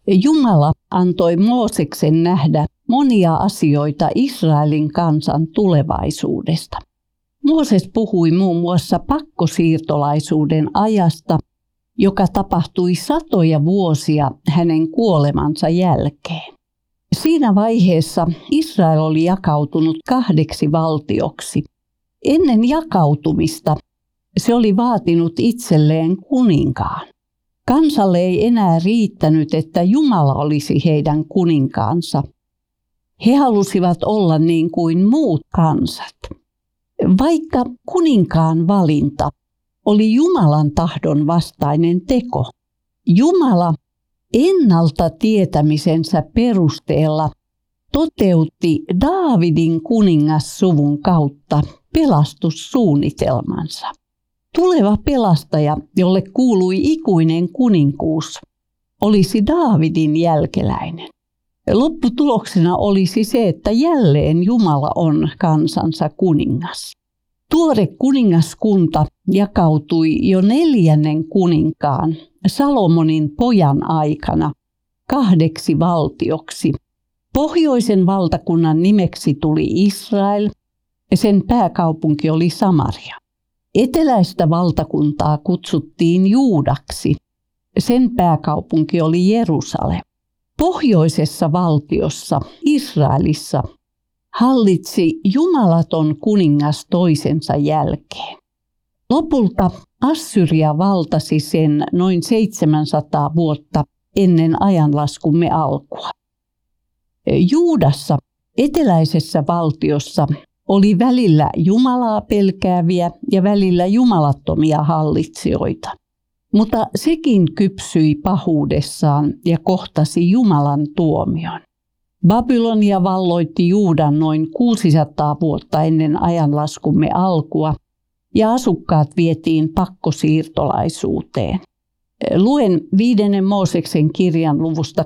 Jumala antoi Mooseksen nähdä monia asioita Israelin kansan tulevaisuudesta. Mooses puhui muun muassa pakkosiirtolaisuuden ajasta, joka tapahtui satoja vuosia hänen kuolemansa jälkeen. Siinä vaiheessa Israel oli jakautunut 2 valtioksi. Ennen jakautumista se oli vaatinut itselleen kuninkaan. Kansalle ei enää riittänyt, että Jumala olisi heidän kuninkaansa. He halusivat olla niin kuin muut kansat. Vaikka kuninkaan valinta oli Jumalan tahdon vastainen teko, Jumala ennalta tietämisensä perusteella toteutti Daavidin kuningassuvun kautta pelastussuunnitelmansa. Tuleva pelastaja, jolle kuului ikuinen kuninkuus, olisi Daavidin jälkeläinen. Lopputuloksena olisi se, että jälleen Jumala on kansansa kuningas. Tuore kuningaskunta jakautui jo 4. kuninkaan Salomonin pojan aikana 2 valtioksi. Pohjoisen valtakunnan nimeksi tuli Israel ja sen pääkaupunki oli Samaria. Eteläistä valtakuntaa kutsuttiin Juudaksi. Sen pääkaupunki oli Jerusalem. Pohjoisessa valtiossa, Israelissa, hallitsi jumalaton kuningas toisensa jälkeen. Lopulta Assyria valtasi sen noin 700 vuotta ennen ajanlaskumme alkua. Juudassa, eteläisessä valtiossa, oli välillä Jumalaa pelkääviä ja välillä jumalattomia hallitsijoita. Mutta sekin kypsyi pahuudessaan ja kohtasi Jumalan tuomion. Babylonia valloitti Juudan noin 600 vuotta ennen ajanlaskumme alkua ja asukkaat vietiin pakkosiirtolaisuuteen. Luen 5. Mooseksen kirjan luvusta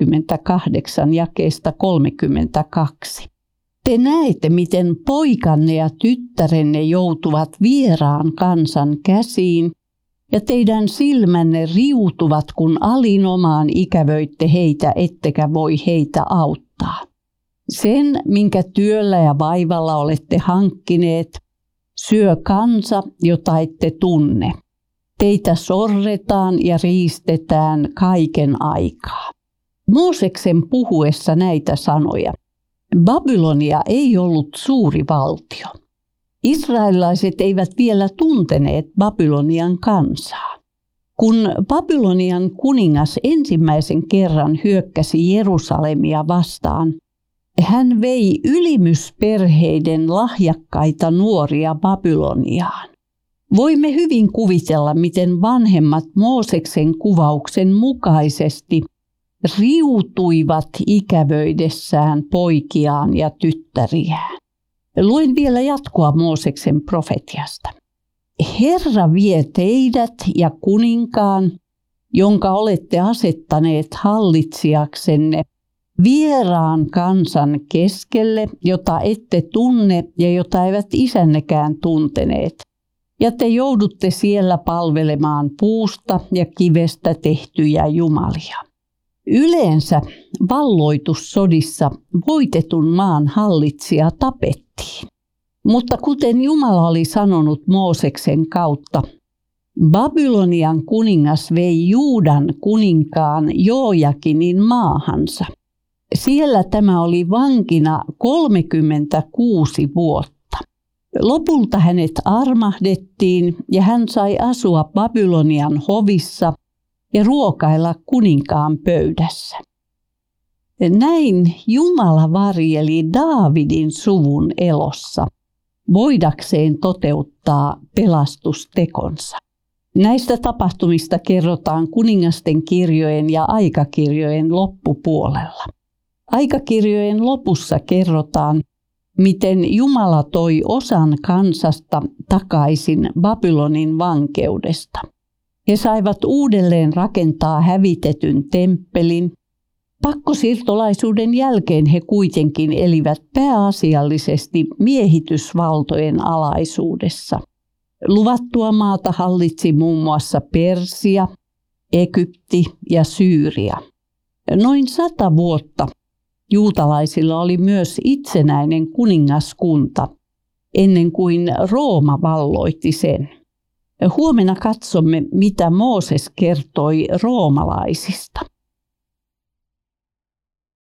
28 jakeesta 32. Te näette, miten poikanne ja tyttärenne joutuvat vieraan kansan käsiin, ja teidän silmänne riutuvat, kun alinomaan ikävöitte heitä, ettekä voi heitä auttaa. Sen, minkä työllä ja vaivalla olette hankkineet, syö kansa, jota ette tunne. Teitä sorretaan ja riistetään kaiken aikaa. Mooseksen puhuessa näitä sanoja, Babylonia ei ollut suuri valtio. Israelilaiset eivät vielä tunteneet Babylonian kansaa. Kun Babylonian kuningas ensimmäisen kerran hyökkäsi Jerusalemia vastaan, hän vei ylimysperheiden lahjakkaita nuoria Babyloniaan. Voimme hyvin kuvitella, miten vanhemmat Mooseksen kuvauksen mukaisesti riutuivat ikävöidessään poikiaan ja tyttäriään. Luen vielä jatkoa Mooseksen profetiasta. Herra vie teidät ja kuninkaan, jonka olette asettaneet hallitsijaksenne, vieraan kansan keskelle, jota ette tunne ja jota eivät isännekään tunteneet. Ja te joudutte siellä palvelemaan puusta ja kivestä tehtyjä jumalia. Yleensä valloitussodissa voitetun maan hallitsija tapettiin. Mutta kuten Jumala oli sanonut Mooseksen kautta, Babylonian kuningas vei Juudan kuninkaan Joojakinin maahansa. Siellä tämä oli vankina 36 vuotta. Lopulta hänet armahdettiin ja hän sai asua Babylonian hovissa ja ruokailla kuninkaan pöydässä. Näin Jumala varjeli Daavidin suvun elossa, voidakseen toteuttaa pelastustekonsa. Näistä tapahtumista kerrotaan kuningasten kirjojen ja aikakirjojen loppupuolella. Aikakirjojen lopussa kerrotaan, miten Jumala toi osan kansasta takaisin Babylonin vankeudesta. He saivat uudelleen rakentaa hävitetyn temppelin. Pakkosiirtolaisuuden jälkeen he kuitenkin elivät pääasiallisesti miehitysvaltojen alaisuudessa. Luvattua maata hallitsi muun muassa Persia, Egypti ja Syyria. Noin 100 vuotta juutalaisilla oli myös itsenäinen kuningaskunta, ennen kuin Rooma valloitti sen. Huomenna katsomme, mitä Mooses kertoi roomalaisista.